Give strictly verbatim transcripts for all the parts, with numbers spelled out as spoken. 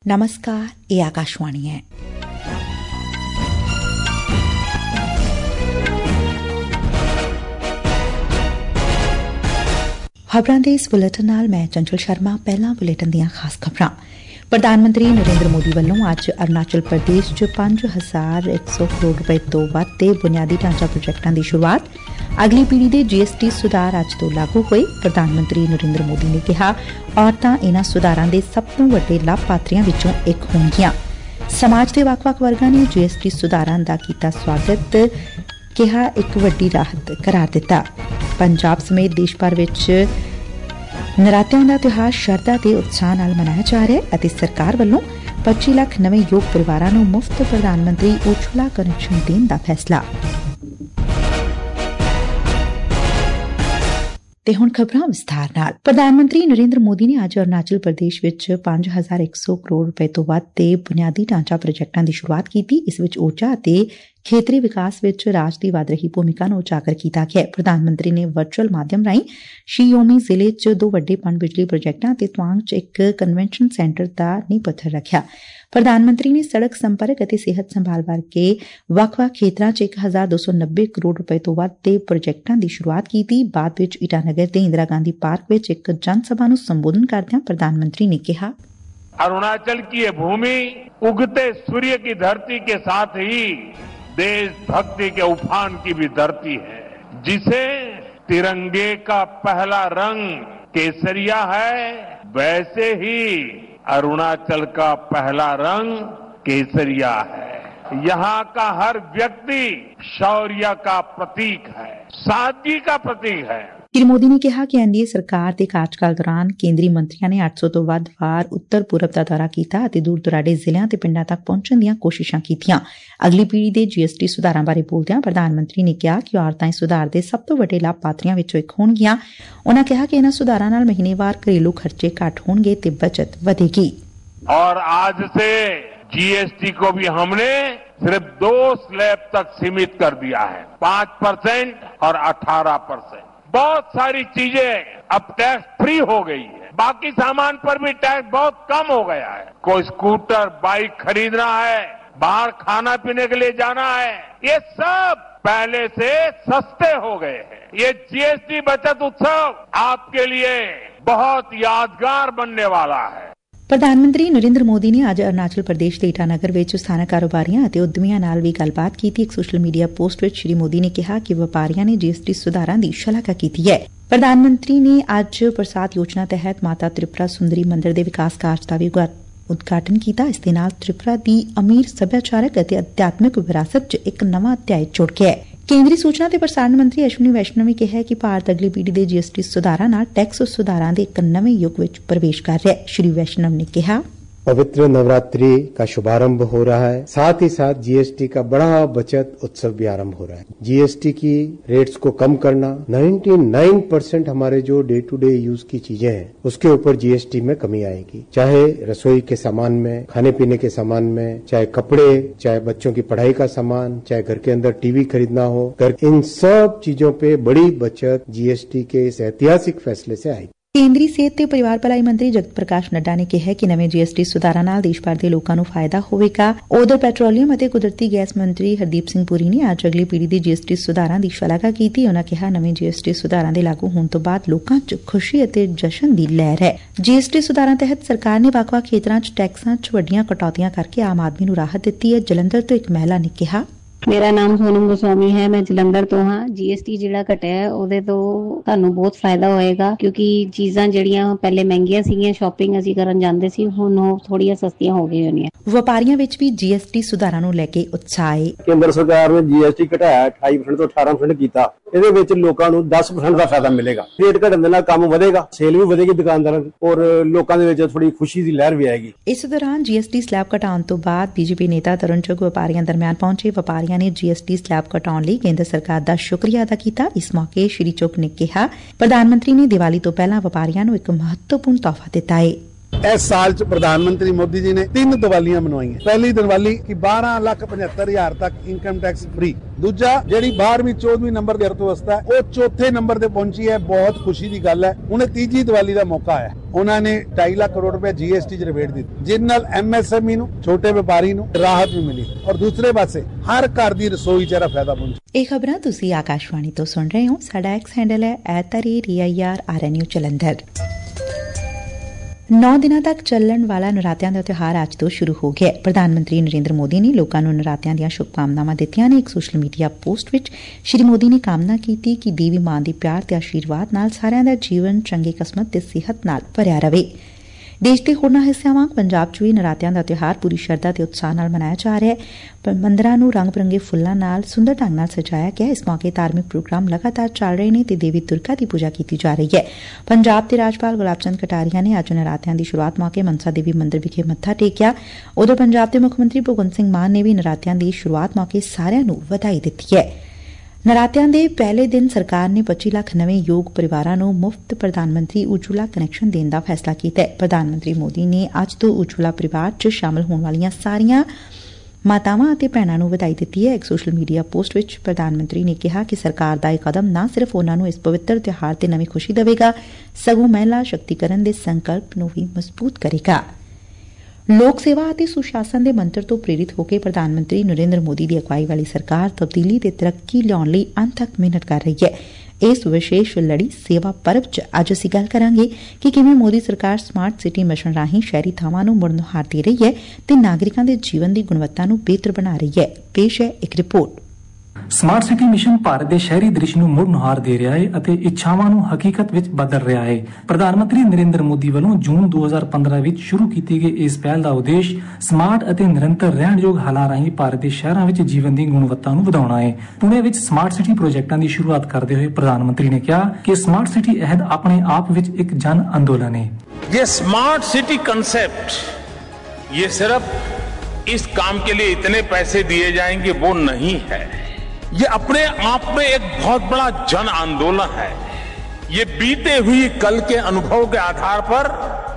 ਨਮਸਕਾਰ, ਇਹ ਆਕਾਸ਼ਵਾਣੀ ਹੈ। ਖਬਰਾਂ ਦੇ ਇਸ ਬੁਲੇਟਿਨ ਨਾਲ ਮੈਂ ਚੰਚਲ ਸ਼ਰਮਾ। ਪਹਿਲਾਂ ਬੁਲੇਟਿਨ ਦੀਆਂ ਖਾਸ ਖਬਰਾਂ। ਪ੍ਰਧਾਨ ਮੰਤਰੀ ਨਰਿੰਦਰ ਮੋਦੀ ਵੱਲੋਂ ਅੱਜ ਅਰੁਣਾਚਲ ਪ੍ਰਦੇਸ਼ ਚ ਪੰਜ ਹਜ਼ਾਰ ਇੱਕ ਸੌ ਕਰੋੜ ਰੁਪਏ ਤੋਂ ਵੱਧ ਦੇ ਬੁਨਿਆਦੀ ਢਾਂਚਾ ਪ੍ਰੋਜੈਕਟਾਂ ਦੀ ਸ਼ੁਰੂਆਤ। ਅਗਲੀ ਪੀੜ੍ਹੀ ਦੇ ਜੀ ਐਸ ਟੀ ਸੁਧਾਰ ਅੱਜ ਤੋਂ ਲਾਗੂ ਹੋਏ। ਪ੍ਰਧਾਨ ਮੰਤਰੀ ਨਰਿੰਦਰ ਮੋਦੀ ਨੇ ਕਿਹਾ, ਔਰਤਾਂ ਇਨ੍ਹਾਂ ਸੁਧਾਰਾਂ ਦੇ ਸਭ ਤੋਂ ਵੱਡੇ ਲਾਭਪਾਤਰੀਆਂ ਵਿੱਚੋਂ ਇੱਕ ਹੋਣਗੀਆਂ। ਸਮਾਜ ਦੇ ਵੱਖ-ਵੱਖ ਵਰਗਾਂ ਨੇ ਜੀ ਐਸ ਟੀ ਸੁਧਾਰਾਂ ਦਾ ਕੀਤਾ ਸਵਾਗਤ, ਕਿਹਾ ਇੱਕ ਵੱਡੀ ਰਾਹਤ ਕਰਾਰ ਦਿੱਤਾ। ਪੰਜਾਬ ਸਮੇਤ ਦੇਸ਼ ਭਰ ਵਿੱਚ ਨਰਾਤਿਆਂ ਦਾ ਤਿਉਹਾਰ ਸ਼ਰਧਾ ਤੇ ਉਤਸ਼ਾਹ ਨਾਲ ਮਨਾਇਆ ਜਾ ਰਿਹਾ ਹੈ ਅਤੇ ਸਰਕਾਰ ਵੱਲੋਂ ਪੱਚੀ ਲੱਖ ਨਵੇਂ ਯੋਗ ਪਰਿਵਾਰਾਂ ਨੂੰ ਮੁਫ਼ਤ ਪ੍ਰਧਾਨ ਮੰਤਰੀ ਉਜਵਲਾ ਕਨੈਕਸ਼ਨ ਦੇਣ ਦਾ ਫੈਸਲਾ। ਤੇ ਹੁਣ ਖਬਰਾਂ ਵਿਸਥਾਰ ਨਾਲ। ਪ੍ਰਧਾਨ ਮੰਤਰੀ ਨਰਿੰਦਰ ਮੋਦੀ ਨੇ ਅੱਜ ਅਰੁਣਾਚਲ ਪ੍ਰਦੇਸ਼ ਵਿੱਚ ਪੰਜ ਹਜ਼ਾਰ ਇੱਕ ਸੌ ਕਰੋੜ ਰੁਪਏ ਤੋਂ ਵੱਧ ਦੇ ਬੁਨਿਆਦੀ ਢਾਂਚਾ ਪ੍ਰੋਜੈਕਟਾਂ ਦੀ ਸ਼ੁਰੂਆਤ ਕੀਤੀ। ਇਸ ਵਿੱਚ ਊਰਜਾ ਅਤੇ ਖੇਤਰੀ ਵਿਕਾਸ ਵਿੱਚ ਰਾਜ ਦੀ ਵਧ ਰਹੀ ਭੂਮਿਕਾ ਨੂੰ ਉਜਾਗਰ ਕੀਤਾ ਗਿਆ। ਪ੍ਰਧਾਨ ਮੰਤਰੀ ਨੇ ਵਰਚੁਅਲ ਮਾਧਿਅਮ ਰਾਹੀਂ ਸ਼ੀ ਯੋਮੀ ਜ਼ਿਲ੍ਹੇ ਚ ਦੋ ਵੱਡੇ ਪਣ ਬਿਜਲੀ ਪ੍ਰੋਜੈਕਟਾਂ ਅਤੇ ਤਵਾਂਗ ਚ ਇੱਕ ਕਨਵੈਨਸ਼ਨ ਸੈਂਟਰ ਦਾ ਨੀਂਹ ਪੱਥਰ ਰੱਖਿਆ। ਪ੍ਰਧਾਨ ਮੰਤਰੀ ਨੇ ਸੜਕ ਸੰਪਰਕ ਅਤੇ ਸਿਹਤ ਸੰਭਾਲ ਵਰਗੇ ਵੱਖ-ਵੱਖ ਖੇਤਰਾਂ ਚ ਇੱਕ ਹਜ਼ਾਰ ਦੋ ਸੌ ਨੱਬੇ ਕਰੋੜ ਰੁਪਏ ਤੋਂ ਵੱਧ ਦੇ ਪ੍ਰੋਜੈਕਟਾਂ ਦੀ ਸ਼ੁਰੂਆਤ ਕੀਤੀ। ਬਾਅਦ ਵਿੱਚ ਈਟਾਨਗਰ ਦੇ ਇੰਦਰਾ ਗਾਂਧੀ ਪਾਰਕ ਵਿੱਚ ਇੱਕ ਜਨ ਸਭਾ ਨੂੰ ਸੰਬੋਧਨ ਕਰਦਿਆਂ ਪ੍ਰਧਾਨ ਮੰਤਰੀ ਨੇ ਕਿਹਾ, अरुणाचल की ये भूमि उगते सूर्य की धरती के साथ ही देशभक्ति के उफान की भी धरती है, जिसे तिरंगे का पहला रंग केसरिया है, वैसे ही अरुणाचल का पहला रंग केसरिया है। यहाँ का हर व्यक्ति शौर्य का प्रतीक है, सादगी का प्रतीक है। ਸ੍ਰੀ ਮੋਦੀ ਨੇ ਕਿਹਾ ਕਿ ਐਨ ਡੀ ਏ ਸਰਕਾਰ ਦੇ ਕਾਰਜਕਾਲ ਦੌਰਾਨ ਕੇਂਦਰੀ ਮੰਤਰੀਆਂ ਨੇ ਅੱਠ ਸੌ ਤੋਂ ਵੱਧ ਵਾਰ ਉੱਤਰ ਪੂਰਬ ਦਾ ਦੌਰਾ ਕੀਤਾ ਅਤੇ ਦੂਰ ਦੁਰਾਡੇ ਜ਼ਿਲ੍ਹਿਆਂ ਤੇ ਪਿੰਡਾਂ ਤੱਕ ਪਹੁੰਚਣ ਦੀਆਂ ਕੋਸ਼ਿਸ਼ਾਂ ਕੀਤੀਆਂ। ਅਗਲੀ ਪੀੜ੍ਹੀ ਦੇ ਜੀ ਐਸ ਟੀ ਸੁਧਾਰਾਂ ਬਾਰੇ ਬੋਲਦਿਆਂ ਪ੍ਰਧਾਨ ਮੰਤਰੀ ਨੇ ਕਿਹਾ ਕਿ ਔਰਤਾਂ ਇਸ ਸੁਧਾਰ ਦੇ ਸਭ ਤੋਂ ਵੱਡੇ ਲਾਭਪਾਤਰੀਆਂ ਵਿੱਚੋਂ ਇੱਕ ਹੋਣਗੀਆਂ। ਉਨ੍ਹਾਂ ਕਿਹਾ ਕਿ ਇਨ੍ਹਾਂ ਸੁਧਾਰਾਂ ਨਾਲ ਮਹੀਨੇਵਾਰ ਘਰੇਲੂ ਖਰਚੇ ਘੱਟ ਹੋਣਗੇ ਤੇ ਬਚਤ ਵਧੇਗੀ। और आज से जी एस टी को भी हमने सिर्फ दो स्लैब तक सीमित कर दिया है, पांच परसेंट और अठारह परसेंट। बहुत सारी चीजें अब टैक्स फ्री हो गई है, बाकी सामान पर भी टैक्स बहुत कम हो गया है। कोई स्कूटर बाइक खरीदना है, बाहर खाना पीने के लिए जाना है, ये सब पहले से सस्ते हो गए हैं। ये जी एस टी बचत उत्सव आपके लिए बहुत यादगार बनने वाला है। ਪ੍ਰਧਾਨ ਮੰਤਰੀ ਨਰਿੰਦਰ ਮੋਦੀ ਨੇ ਅੱਜ ਅਰੁਣਾਚਲ ਪ੍ਰਦੇਸ਼ ਦੇ ਈਟਾਨਗਰ ਵਿੱਚ ਸਥਾਨਕ ਕਾਰੋਬਾਰੀਆਂ ਅਤੇ ਉਦਮੀਆਂ ਨਾਲ ਵੀ ਗੱਲਬਾਤ ਕੀਤੀ। ਇੱਕ ਸੋਸ਼ਲ ਮੀਡੀਆ ਪੋਸਟ ਵਿੱਚ ਸ੍ਰੀ ਮੋਦੀ ਨੇ ਕਿਹਾ ਕਿ ਵਪਾਰੀਆਂ ਨੇ ਜੀ ਐਸ ਟੀ ਸੁਧਾਰਾਂ ਦੀ ਸ਼ਲਾਘਾ ਕੀਤੀ ਹੈ। ਪ੍ਰਧਾਨ ਮੰਤਰੀ ਨੇ ਅੱਜ ਪ੍ਰਸਾਦ ਯੋਜਨਾ ਤਹਿਤ ਮਾਤਾ ਤ੍ਰਿਪੁਰਾ ਸੁੰਦਰੀ ਮੰਦਿਰ ਦੇ ਵਿਕਾਸ ਕਾਰਜ ਦਾ ਵੀ ਉਦਘਾਟਨ ਕੀਤਾ। ਇਸ ਦੇ ਨਾਲ ਤ੍ਰਿਪੁਰਾ ਦੀ ਅਮੀਰ ਸੱਭਿਆਚਾਰਕ ਅਤੇ ਅਧਿਆਤਮਿਕ ਵਿਰਾਸਤ 'ਚ ਇੱਕ ਨਵਾਂ ਅਧਿਆਇ ਜੁੜ ਗਿਆ ਹੈ। ਕੇਂਦਰੀ ਸੂਚਨਾ ਤੇ ਪ੍ਰਸਾਰਣ ਮੰਤਰੀ ਅਸ਼ਵਨੀ ਵੈਸ਼ਨਵ ਨੇ ਕਿਹਾ ਕਿ ਭਾਰਤ ਅਗਲੀ ਪੀੜ੍ਹੀ ਦੇ ਜੀ ਐਸ ਟੀ ਸੁਧਾਰਾਂ ਨਾਲ ਟੈਕਸ ਸੁਧਾਰਾਂ ਦੇ ਇੱਕ ਨਵੇਂ ਯੁੱਗ ਵਿੱਚ ਪ੍ਰਵੇਸ਼ ਕਰ ਰਿਹਾ ਹੈ। ਸ਼੍ਰੀ ਵੈਸ਼ਨਵ ਨੇ ਕਿਹਾ, पवित्र नवरात्रि का शुभारंभ हो रहा है, साथ ही साथ जी एस टी का बड़ा बचत उत्सव भी आरंभ हो रहा है। जी एस टी की रेट्स को कम करना, निन्यानवे परसेंट हमारे जो डे टू डे यूज की चीजें हैं उसके ऊपर जी एस टी में कमी आएगी, चाहे रसोई के सामान में, खाने पीने के सामान में, चाहे कपड़े, चाहे बच्चों की पढ़ाई का सामान, चाहे घर के अंदर टीवी खरीदना हो, घर इन सब चीजों पे बड़ी बचत जी एस टी के इस ऐतिहासिक फैसले से आएगी। ਕੇਂਦਰੀ ਸਿਹਤ ਤੇ ਪਰਿਵਾਰ ਭਲਾਈ ਮੰਤਰੀ ਜਗਤ ਪ੍ਰਕਾਸ਼ ਨੱਡਾ ਨੇ ਕਿਹਾ ਕਿ ਨਵੇਂ ਜੀ ਐਸ ਟੀ ਸੁਧਾਰਾਂ ਨਾਲ ਦੇਸ਼ ਭਰ ਦੇ ਲੋਕਾਂ ਨੂੰ ਫਾਇਦਾ ਹੋਵੇਗਾ। ਉਧਰ ਪੈਟਰੋਲੀਅਮ ਅਤੇ ਕੁਦਰਤੀ ਗੈਸ ਮੰਤਰੀ ਹਰਦੀਪ ਸਿੰਘ ਪੁਰੀ ਨੇ ਅੱਜ ਅਗਲੀ ਪੀੜ੍ਹੀ ਦੇ ਜੀ ਐਸ ਟੀ ਸੁਧਾਰਾਂ ਦੀ ਸ਼ਲਾਘਾ ਕੀਤੀ। ਉਨ੍ਹਾਂ ਕਿਹਾ, ਨਵੇਂ ਜੀ ਐਸ ਟੀ ਸੁਧਾਰਾਂ ਦੇ ਲਾਗੂ ਹੋਣ ਤੋਂ ਬਾਅਦ ਲੋਕਾਂ 'ਚ ਖੁਸ਼ੀ ਅਤੇ ਜਸ਼ਨ ਦੀ ਲਹਿਰ ਹੈ। ਜੀ ਐਸ ਟੀ ਸੁਧਾਰਾਂ ਤਹਿਤ ਸਰਕਾਰ ਨੇ ਵੱਖ-ਵੱਖ ਖੇਤਰਾਂ 'ਚ ਟੈਕਸਾਂ 'ਚ ਵੱਡੀਆਂ ਕਟੌਤੀਆਂ ਕਰਕੇ ਆਮ ਆਦਮੀ ਨੂੰ ਰਾਹਤ ਦਿੱਤੀ ਹੈ। ਜਲੰਧਰ ਤੋਂ ਇੱਕ ਮਹਿਲਾ ਨੇ ਕਿਹਾ, ਮੇਰਾ ਨਾਮ ਸੋਨਮ ਗੋਸਵਾਮੀ ਹੈ, ਮੈਂ ਜਲੰਧਰ ਤੋਂ ਹਾਂ। ਜੀ ਐਸ ਟੀ ਜਿਹੜਾ ਘਟਿਆ ਉਹਦੇ ਤੋਂ ਤੁਹਾਨੂੰ ਬਹੁਤ ਫਾਇਦਾ ਹੋਏਗਾ, ਕਿਉਂਕਿ ਚੀਜ਼ਾਂ ਜਿਹੜੀਆਂ ਪਹਿਲੇ ਮਹਿੰਗੀਆਂ ਸੀਗੀਆਂ, ਸ਼ਾਪਿੰਗ ਅਸੀਂ ਕਰਨ ਜਾਂਦੇ ਸੀ, ਹੁਣ ਉਹ ਥੋੜੀਆਂ ਸਸਤੀਆਂ ਹੋ ਗਈਆਂ ਨੇ। ਵਪਾਰੀਆਂ ਵਿੱਚ ਵੀ ਜੀ ਐਸ ਟੀ ਸੁਧਾਰਾਂ ਨੂੰ ਲੈ ਕੇ ਉਤਸ਼ਾਹ ਹੈ। ਕੇਂਦਰ ਸਰਕਾਰ ਨੇ ਜੀ ਐਸ ਟੀ ਘਟਾਇਆ ਅਠਾਈ ਪਰਸੈਂਟ ਤੋਂ ਅਠਾਰਾਂ ਪਰਸੈਂਟ ਕੀਤਾ। ਇਹਦੇ ਵਿੱਚ ਲੋਕਾਂ ਨੂੰ ਦਸ ਪਰਸੈਂਟ ਦਾ ਫਾਇਦਾ ਮਿਲੇਗਾ। ਰੇਟ ਘਟਣ ਦੇ ਨਾਲ ਕੰਮ ਵਧੇਗਾ, ਸੇਲ ਵੀ ਵਧੇਗੀ ਦੁਕਾਨਦਾਰਾਂ ਦੀ, ਔਰ ਲੋਕਾਂ ਦੇ ਵਿੱਚ ਥੋੜੀ ਖੁਸ਼ੀ ਦੀ ਲਹਿਰ ਵੀ ਆਏਗੀ। ਇਸ ਦੌਰਾਨ ਜੀ ਐਸ ਟੀ ਸਲੈਬ ਘਟਾਉਣ ਤੋਂ ਬਾਅਦ ਬੀ ਜੇ ਪੀ ਨੇਤਾ ਤਰੁਣ ਚੁੱਗ ਵਪਾਰੀਆਂ ਦਰਮਿਆਨ ਪਹੁੰਚੇ। ਵਪਾਰੀਆਂ ਨੇ ਜੀ ਐਸ ਟੀ ਸਲੈਬ ਘਟਾਉਣ ਲਈ ਕੇਂਦਰ ਸਰਕਾਰ ਦਾ ਸ਼ੁਕਰੀਆ ਅਦਾ ਕੀਤਾ। ਇਸ ਮੌਕੇ ਸ਼੍ਰੀ ਚੁੱਗ ਨੇ ਕਿਹਾ, ਪ੍ਰਧਾਨ ਮੰਤਰੀ ਨੇ ਦੀਵਾਲੀ ਤੋਂ ਪਹਿਲਾਂ ਵਪਾਰੀਆਂ ਨੂੰ ਇੱਕ ਮਹੱਤਵਪੂਰਨ ਤੋਹਫਾ ਦਿੱਤਾ ਹੈ। इस साल च प्रधानमंत्री मोदी जी ने तीन दिवालियां मनवाईਆਂ। पहली दिवाली की बारह लाख पचहत्तर हजार तक इनकम टैक्स फ्री। दूजा ਜਿਹੜੀ बारहवीं चौदहवीं नंबर ਦੀ ਅਰਥਵਿਵਸਥਾ ਹੈ ਉਹ ਚੌਥੇ ਨੰਬਰ ਤੇ ਪਹੁੰਚੀ ਹੈ। ਬਹੁਤ ਖੁਸ਼ੀ ਦੀ ਗੱਲ ਹੈ। ਉਹਨੇ ਤੀਜੀ ਦੀਵਾਲੀ ਦਾ ਮੌਕਾ ਆਇਆ। ਉਹਨਾਂ ਨੇ ਢਾਈ ਲੱਖ ਕਰੋੜ ਰੁਪਏ ਜੀਐਸਟੀ ਚ ਰਿਬੇਟ ਦਿੱਤੀ, ਜਿਸ ਨਾਲ ਐਮਐਸਐਮਈ ਨੂੰ, ਛੋਟੇ ਵਪਾਰੀ ਨੂੰ ਰਾਹਤ ਵੀ ਮਿਲੀ ਔਰ ਦੂਸਰੇ ਪਾਸੇ ਹਰ ਘਰ ਦੀ ਰਸੋਈ ਚ ਇਹਦਾ ਫਾਇਦਾ ਪਹੁੰਚਿਆ। ਇਹ ਖਬਰਾਂ ਤੁਸੀਂ ਆਕਾਸ਼ਵਾਣੀ ਤੋਂ ਸੁਣ ਰਹੇ ਹੋ। ਸਾਡਾ ਐਕਸ ਹੈਂਡਲ ਹੈ at the rate A I R R N U Jalandhar. ਨੌ ਦਿਨਾਂ ਤੱਕ ਚੱਲਣ ਵਾਲਾ ਨਰਾਤਿਆਂ ਦਾ ਤਿਉਹਾਰ ਅੱਜ ਤੋਂ ਸ਼ੁਰੂ ਹੋ ਗਿਆ। ਪ੍ਰਧਾਨ ਮੰਤਰੀ ਨਰਿੰਦਰ ਮੋਦੀ ਨੇ ਲੋਕਾਂ ਨੂੰ ਨਰਾਤਿਆਂ ਦੀਆਂ ਸ਼ੁਭਕਾਮਨਾਵਾਂ ਦਿੱਤੀਆਂ ਨੇ। ਇੱਕ ਸੋਸ਼ਲ ਮੀਡੀਆ ਪੋਸਟ ਵਿੱਚ ਸ਼੍ਰੀ ਮੋਦੀ ਨੇ ਕਾਮਨਾ ਕੀਤੀ ਕਿ ਦੇਵੀ ਮਾਂ ਦੀ ਪਿਆਰ ਤੇ ਆਸ਼ੀਰਵਾਦ ਨਾਲ ਸਾਰਿਆਂ ਦਾ ਜੀਵਨ ਚੰਗੀ ਕਿਸਮਤ ਤੇ ਸਿਹਤ ਨਾਲ ਭਰਿਆ ਰਹੇ। ਦੇਸ਼ ਦੇ ਹੋਰਨਾਂ ਹਿੱਸਿਆਂ ਵਾਂਗ ਪੰਜਾਬ 'ਚ ਵੀ ਨਰਾਤਿਆਂ ਦਾ ਤਿਉਹਾਰ ਪੂਰੀ ਸ਼ਰਧਾ ਤੇ ਉਤਸ਼ਾਹ ਨਾਲ ਮਨਾਇਆ ਜਾ ਰਿਹਾ ਹੈ। ਮੰਦਰਾਂ ਨੂੰ ਰੰਗ ਬਿਰੰਗੇ ਫੁੱਲਾਂ ਨਾਲ ਸੁੰਦਰ ਢੰਗ ਨਾਲ ਸਜਾਇਆ ਗਿਆ। ਇਸ ਮੌਕੇ ਧਾਰਮਿਕ ਪ੍ਰੋਗਰਾਮ ਲਗਾਤਾਰ ਚੱਲ ਰਹੇ ਨੇ ਤੇ ਦੇਵੀ ਦੁਰਗਾ ਦੀ ਪੂਜਾ ਕੀਤੀ ਜਾ ਰਹੀ ਹੈ। ਪੰਜਾਬ ਦੇ ਰਾਜਪਾਲ ਗੁਲਾਬ ਚੰਦ ਕਟਾਰੀਆ ਨੇ ਅੱਜ ਨਰਾਤਿਆਂ ਦੀ ਸ਼ੁਰੂਆਤ ਮੌਕੇ ਮਨਸਾ ਦੇਵੀ ਮੰਦਿਰ ਵਿਖੇ ਮੱਥਾ ਟੇਕਿਆ। ਉਧਰ ਪੰਜਾਬ ਦੇ ਮੁੱਖ ਮੰਤਰੀ ਭਗਵੰਤ ਸਿੰਘ ਮਾਨ ਨੇ ਵੀ ਨਰਾਤਿਆਂ ਦੀ ਸ਼ੁਰੂਆਤ ਮੌਕੇ ਸਾਰਿਆਂ ਨੂੰ ਵਧਾਈ ਦਿੱਤੀ ਹੈ। ਨਰਾਤਿਆਂ ਦੇ ਪਹਿਲੇ ਦਿਨ ਸਰਕਾਰ ਨੇ ਪੱਚੀ ਲੱਖ ਨਵੇਂ ਯੋਗ ਪਰਿਵਾਰਾਂ ਨੂੰ ਮੁਫ਼ਤ ਪ੍ਰਧਾਨ ਮੰਤਰੀ ਉਜਵਲਾ ਕਨੈਕਸ਼ਨ ਦੇਣ ਦਾ ਫੈਸਲਾ ਕੀਤਾ ਹੈ। ਪ੍ਰਧਾਨ ਮੰਤਰੀ ਮੋਦੀ ਨੇ ਅੱਜ ਤੋਂ ਉਜਵਲਾ ਪਰਿਵਾਰ 'ਚ ਸ਼ਾਮਲ ਹੋਣ ਵਾਲੀਆਂ ਸਾਰੀਆਂ ਮਾਤਾਵਾਂ ਅਤੇ ਭੈਣਾਂ ਨੂੰ ਵਧਾਈ ਦਿੱਤੀ ਹੈ। ਇੱਕ ਸੋਸ਼ਲ ਮੀਡੀਆ ਪੋਸਟ ਵਿੱਚ ਪ੍ਰਧਾਨ ਮੰਤਰੀ ਨੇ ਕਿਹਾ ਕਿ ਸਰਕਾਰ ਦਾ ਇਹ ਕਦਮ ਨਾ ਸਿਰਫ ਉਨ੍ਹਾਂ ਨੂੰ ਇਸ ਪਵਿੱਤਰ ਤਿਉਹਾਰ ਤੇ ਨਵੀਂ ਖੁਸ਼ੀ ਦੇਵੇਗਾ, ਸਗੋਂ ਮਹਿਲਾ ਸ਼ਕਤੀਕਰਨ ਦੇ ਸੰਕਲਪ ਨੂੰ ਵੀ ਮਜ਼ਬੂਤ ਕਰੇਗਾ। ਲੋਕ ਸੇਵਾ ਅਤੇ ਸੁਸ਼ਾਸਨ ਦੇ ਮੰਤਰ ਤੋਂ ਪ੍ਰੇਰਿਤ ਹੋ ਕੇ ਪ੍ਰਧਾਨ ਮੰਤਰੀ ਨਰਿੰਦਰ ਮੋਦੀ ਦੀ ਅਗਵਾਈ ਵਾਲੀ ਸਰਕਾਰ ਤਬਦੀਲੀ ਤੇ ਤਰੱਕੀ ਲਿਆਉਣ ਲਈ ਅਣਥੱਕ ਮਿਹਨਤ ਕਰ ਰਹੀ ਹੈ। ਇਸ ਵਿਸ਼ੇਸ਼ ਲੜੀ ਸੇਵਾ ਪਰਵ 'ਚ ਅੱਜ ਅਸੀਂ ਗੱਲ ਕਰਾਂਗੇ ਕਿ ਕਿਵੇਂ ਮੋਦੀ ਸਰਕਾਰ ਸਮਾਰਟ ਸਿਟੀ ਮਿਸ਼ਨ ਰਾਹੀਂ ਸ਼ਹਿਰੀ ਥਾਵਾਂ ਨੂੰ ਮੁੜ ਨੁਹਾਰ ਦੇ ਰਹੀ ਹੈ ਤੇ ਨਾਗਰਿਕਾਂ ਦੇ ਜੀਵਨ ਦੀ ਗੁਣਵੱਤਾ ਨੂੰ ਬਿਹਤਰ ਬਣਾ ਰਹੀ ਹੈ। ਪੇਸ਼ ਹੈ ਇੱਕ report. Smart city mission Bharat ਦੇ ਸ਼ਹਿਰੀ ਦ੍ਰਿਸ਼ ਨੂੰ ਮੁੜ ਨੁਹਾਰ ਦੇ ਰਿਹਾ ਹੈ ਅਤੇ ਇੱਛਾਵਾਂ ਨੂੰ ਹਕੀਕਤ ਵਿੱਚ ਬਦਲ ਰਿਹਾ ਹੈ। ਪ੍ਰਧਾਨ ਮੰਤਰੀ ਨਰਿੰਦਰ ਮੋਦੀ ਵੱਲੋਂ ਜੂਨ ਦੋ ਹਜ਼ਾਰ ਪੰਦਰਾਂ ਵਿੱਚ ਸ਼ੁਰੂ ਕੀਤੀ ਗਈ ਇਸ ਪਹਿਲ ਦਾ ਉਦੇਸ਼ ਸਮਾਰਟ ਅਤੇ ਨਿਰੰਤਰ ਰਹਿਣਯੋਗ ਹੱਲਾਂ ਰਾਹੀਂ ਭਾਰਤ ਦੇ ਸ਼ਹਿਰਾਂ ਵਿੱਚ ਜੀਵਨ ਦੀ ਗੁਣਵੱਤਾ ਨੂੰ ਵਧਾਉਣਾ ਹੈ। ਪੁਣੇ ਵਿੱਚ ਸਮਾਰਟ ਸਿਟੀ ਪ੍ਰੋਜੈਕਟਾਂ ਦੀ ਸ਼ੁਰੂਆਤ ਕਰਦੇ ਹੋਏ ਪ੍ਰਧਾਨ ਮੰਤਰੀ ਨੇ ਕਿਹਾ ਕਿ ਸਮਾਰਟ ਸਿਟੀ ਅਹਿਦ ਆਪਣੇ ਆਪ ਵਿੱਚ ਇੱਕ ਜਨ ਅੰਦੋਲਨ ਹੈ। ये स्मार्ट सिटी कंसेप्ट ये सिर्फ इस काम के लिए इतने पैसे दिए जाएंगे वो नहीं है, ये अपने आप में एक बहुत बड़ा जन आंदोलन है। ये बीते हुई कल के अनुभव के आधार पर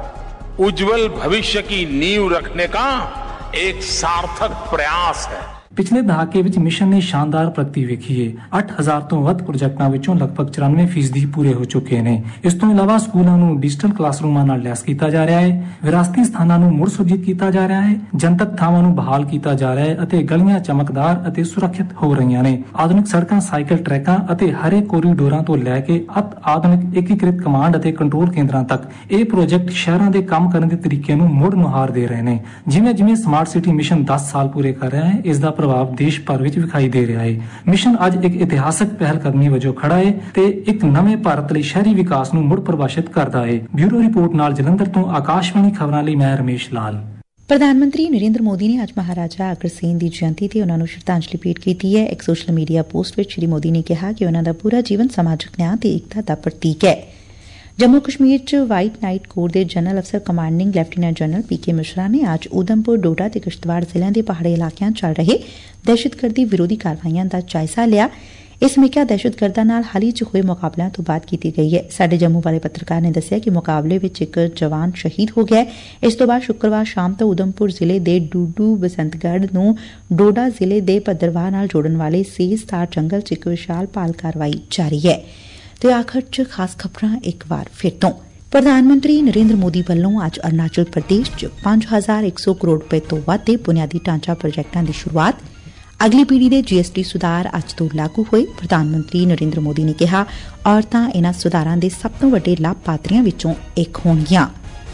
उज्जवल भविष्य की नींव रखने का एक सार्थक प्रयास है। ਪਿਛਲੇ ਦਹਾਕੇ ਵਿੱਚ ਮਿਸ਼ਨ ਨੇ ਸ਼ਾਨਦਾਰ ਪ੍ਰਗਤੀ ਵੇਖੀ ਹੈ। ਅੱਠ ਹਜ਼ਾਰ ਤੋਂ ਵੱਧ ਪ੍ਰੋਜੈਕਟਾਂ ਵਿੱਚੋਂ ਲਗਭਗ ਚੁਰਾਨਵੇਂ ਫੀਸਦੀ ਪੂਰੇ ਹੋ ਚੁੱਕੇ ਨੇ। ਇਸ ਤੋਂ ਇਲਾਵਾ ਸਕੂਲਾਂ ਨੂੰ ਡਿਜੀਟਲ ਕਲਾਸਰੂਮਾਂ ਨਾਲ ਲੈਸ ਕੀਤਾ ਜਾ ਰਿਹਾ ਹੈ, ਵਿਰਾਸਤੀ ਸਥਾਨਾਂ ਨੂੰ ਮੁੜ ਸੁਰਜੀਤ ਕੀਤਾ ਜਾ ਰਿਹਾ ਹੈ, ਜਨਤਕ ਥਾਵਾਂ ਨੂੰ ਬਹਾਲ ਕੀਤਾ ਜਾ ਰਿਹਾ ਹੈ ਅਤੇ ਗਲੀਆਂ ਚਮਕਦਾਰ ਅਤੇ ਸੁਰੱਖਿਅਤ ਹੋ ਰਹੀਆਂ ਨੇ। ਆਧੁਨਿਕ ਸੜਕਾਂ, ਸਾਈਕਲ ਟਰੈਕਾਂ ਅਤੇ ਹਰੇ ਕੋਰੀਡੋਰਾਂ ਤੋਂ ਲੈ ਕੇ ਅਤ ਆਧੁਨਿਕ ਏਕੀਕ੍ਰਿਤ ਕਮਾਂਡ ਅਤੇ ਕੰਟਰੋਲ ਕੇਂਦਰਾਂ ਤੱਕ ਇਹ ਪ੍ਰੋਜੈਕਟ ਸ਼ਹਿਰਾਂ ਦੇ ਕੰਮ ਕਰਨ ਦੇ ਤਰੀਕੇ ਨੂੰ ਮੁੜ ਨੁਹਾਰ ਦੇ ਰਹੇ ਨੇ। ਜਿਵੇਂ ਜਿਵੇਂ ਸਮਾਰਟ ਸਿਟੀ ਮਿਸ਼ਨ ਦਸ ਸਾਲ ਪੂਰੇ ਕਰ ਰਿਹਾ ਹੈ, ਇਸ ਦਾ ਪ੍ਰਭਾਵ ਦੇਸ਼ ਭਰ ਵਿੱਚ ਵਿਖਾਈ ਦੇ ਰਿਹਾ ਹੈ। ਮਿਸ਼ਨ ਅੱਜ ਇੱਕ ਇਤਿਹਾਸਕ ਪਹਿਲ ਕਦਮੀ ਵਜੋਂ ਖੜਾ ਹੈ ਤੇ ਇੱਕ ਨਵੇਂ ਭਾਰਤ ਲਈ ਸ਼ਹਿਰੀ ਵਿਕਾਸ ਨੂੰ ਮੁੜ ਪਰਿਭਾਸ਼ਿਤ ਕਰਦਾ ਹੈ। ਬਿਊਰੋ ਰਿਪੋਰਟ ਨਾਲ ਜਲੰਧਰ ਤੋਂ ਆਕਾਸ਼ਵਾਣੀ ਖਬਰਾਂ ਲਈ ਮੈਂ ਰਮੇਸ਼ ਲਾਲ। ਪ੍ਰਧਾਨ ਮੰਤਰੀ ਨਰਿੰਦਰ ਮੋਦੀ ਨੇ ਅੱਜ ਮਹਾਰਾਜਾ ਅਗਰਸੇਨ ਦੀ ਜਯੰਤੀ ਤੇ ਉਨ੍ਹਾਂ ਨੂੰ ਸ਼ਰਧਾਂਜਲੀ ਭੇਟ ਕੀਤੀ ਹੈ। ਇੱਕ ਸੋਸ਼ਲ ਮੀਡੀਆ ਪੋਸਟ ਵਿੱਚ ਸ਼੍ਰੀ ਮੋਦੀ ਨੇ ਕਿਹਾ ਕਿ ਉਨ੍ਹਾਂ ਦਾ ਪੂਰਾ ਜੀਵਨ ਸਮਾਜਿਕ ਨਿਆਂ ਤੇ ਏਕਤਾ ਦਾ ਪ੍ਰਤੀਕ ਹੈ। ਜੰਮੂ ਕਸ਼ਮੀਰ ਚ ਵਾਈਟ ਨਾਈਟ ਕੋਰ ਦੇ ਜਨਰਲ ਅਫਸਰ commanding lieutenant general P K Mishra ਨੇ ਅੱਜ ਉਧਮਪੁਰ, ਡੋਡਾ ਤੇ ਕਿਸ਼ਤਵਾੜ ਜ਼ਿਲ੍ਹਿਆਂ ਦੇ ਪਹਾੜੀ ਇਲਾਕਿਆਂ ਚ ਚੱਲ ਰਹੇ ਦਹਿਸ਼ਤਗਰਦੀ ਵਿਰੋਧੀ ਕਾਰਵਾਈਆਂ ਦਾ ਜਾਇਜ਼ਾ ਲਿਆ। ਇਹ ਸਮੀਖਿਆ ਦਹਿਸ਼ਤਗਰਦਾਂ ਨਾਲ ਹਾਲ ਹੀ ਚ ਹੋਏ ਮੁਕਾਬਲਿਆਂ ਤੋਂ ਬਾਅਦ ਕੀਤੀ ਗਈ ਹੈ। ਸਾਡੇ ਜੰਮੂ ਵਾਲੇ ਪੱਤਰਕਾਰ ਨੇ ਦੱਸਿਆ ਕਿ ਮੁਕਾਬਲੇ ਵਿੱਚ ਇੱਕ ਜਵਾਨ ਸ਼ਹੀਦ ਹੋ ਗਿਆ। ਇਸ ਤੋਂ ਬਾਅਦ ਸ਼ੁੱਕਰਵਾਰ ਸ਼ਾਮ ਤੋਂ ਉਧਮਪੁਰ ਜ਼ਿਲ੍ਹੇ ਦੇ ਡੂਡੂ ਬਸੰਤਗੜ੍ਹ ਨੂੰ ਡੋਡਾ ਜ਼ਿਲ੍ਹੇ ਦੇ ਭੱਦਰਵਾਹ ਨਾਲ ਜੋੜਨ ਵਾਲੇ ਸੇਜ਼ਤਾਰ ਜੰਗਲ ਚ ਇੱਕ ਵਿਸ਼ਾਲ ਭਾਲ ਕਾਰਵਾਈ ਜਾਰੀ ਹੈ। ਤੇ ਆਖਰ ਚ ਖਾਸ ਖਬਰਾਂ ਇੱਕ ਵਾਰ ਫਿਰ ਤੋਂ। ਪ੍ਰਧਾਨ ਮੰਤਰੀ ਨਰਿੰਦਰ ਮੋਦੀ ਵੱਲੋਂ ਅੱਜ ਅਰੁਣਾਚਲ ਪ੍ਰਦੇਸ਼ ਚ ਪੰਜ ਹਜ਼ਾਰ ਇੱਕ ਸੌ ਕਰੋੜ ਰੁਪਏ ਤੋਂ ਵੱਧ ਦੇ ਬੁਨਿਆਦੀ ਢਾਂਚਾ ਪ੍ਰੋਜੈਕਟਾਂ ਦੀ ਸ਼ੁਰੂਆਤ। ਅਗਲੀ ਪੀੜ੍ਹੀ ਦੇ ਜੀਐਸਟੀ ਸੁਧਾਰ ਅੱਜ ਤੋਂ ਲਾਗੂ ਹੋਏ। ਪ੍ਰਧਾਨ ਮੰਤਰੀ ਨਰਿੰਦਰ ਮੋਦੀ ਨੇ ਕਿਹਾ ਔਰਤਾਂ ਇਨ੍ਹਾਂ ਸੁਧਾਰਾਂ ਦੇ ਸਭ ਤੋਂ ਵੱਡੇ ਲਾਭਪਾਤਰੀਆਂ ਵਿੱਚੋਂ ਇੱਕ ਹੋਣਗੀਆਂ।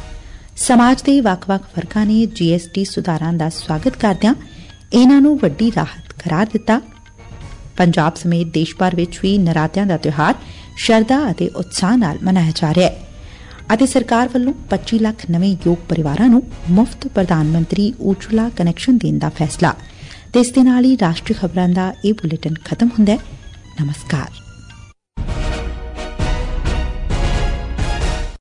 ਸਮਾਜ ਦੇ ਵੱਖ-ਵੱਖ ਵਰਗਾਂ ਨੇ ਜੀਐਸਟੀ ਸੁਧਾਰਾਂ ਦਾ ਸਵਾਗਤ ਕਰਦਿਆਂ ਇਨ੍ਹਾਂ ਨੂੰ ਵੱਡੀ ਰਾਹਤ ਕਰਾਰ ਦਿੱਤਾ। ਪੰਜਾਬ ਸਮੇਤ ਦੇਸ਼ ਭਰ ਵਿੱਚ ਵੀ ਨਰਾਤਿਆਂ ਦਾ ਤਿਉਹਾਰ ਸ਼ਰਧਾ ਅਤੇ ਉਤਸ਼ਾਹ ਨਾਲ ਮਨਾਇਆ ਜਾ ਰਿਹਾ ਹੈ ਅਤੇ ਸਰਕਾਰ ਵੱਲੋਂ ਪੱਚੀ ਲੱਖ ਨਵੇਂ ਯੋਗ ਪਰਿਵਾਰਾਂ ਨੂੰ ਮੁਫ਼ਤ ਪ੍ਰਧਾਨ ਮੰਤਰੀ ਉਜਵਲਾ ਕਨੈਕਸ਼ਨ ਦੇਣ ਦਾ ਫੈਸਲਾ। ਤੇ ਇਸ ਦੇ ਨਾਲ ਹੀ ਰਾਸ਼ਟਰੀ ਖਬਰਾਂ ਦਾ ਇਹ ਬੁਲੇਟਿਨ ਖਤਮ ਹੁੰਦਾ ਹੈ। ਨਮਸਕਾਰ।